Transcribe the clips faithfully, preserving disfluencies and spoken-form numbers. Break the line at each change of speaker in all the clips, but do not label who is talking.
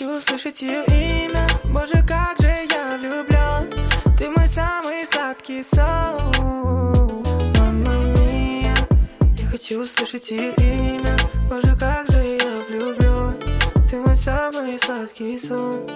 хочу услышать ее имя. Боже, как же я влюблен. Ты мой самый сладкий сон. Мамма мия, я хочу услышать ее имя. Боже, как же я влюблен. Ты мой самый сладкий сон.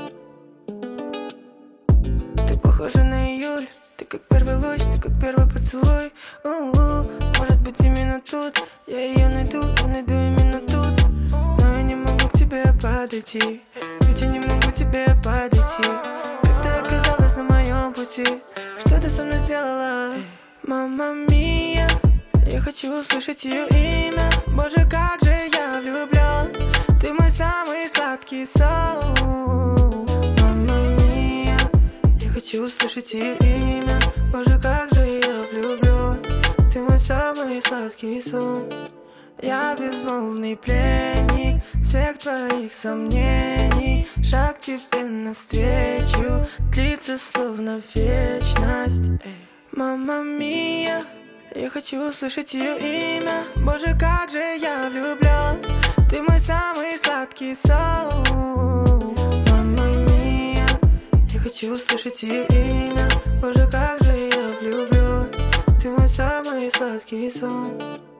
Ты похожа на июль. Ты как первый луч, ты как первый поцелуй. У-у-у. Может быть именно тут я ее найду, я найду именно тут. Но я не могу к тебе подойти, ведь я не могу к тебе подойти. Как ты оказалась на моем пути, что ты со мной сделала? Мамма мия, я хочу услышать ее имя. Боже, как же я влюблен. Ты мой самый сладкий сон. Мамма мия, я хочу услышать ее имя. Боже, как же я влюблен. Ты мой самый сладкий сон. Я безмолвный пленник всех твоих сомнений. Шаг тебе навстречу длится словно вечность. Мамма мия, я хочу услышать ее имя. Боже, как же я влюблен. Ты мой самый сладкий сон. Мамма мия, я хочу услышать ее имя. Боже, как же я влюблен. Ты мой самый сладкий сон.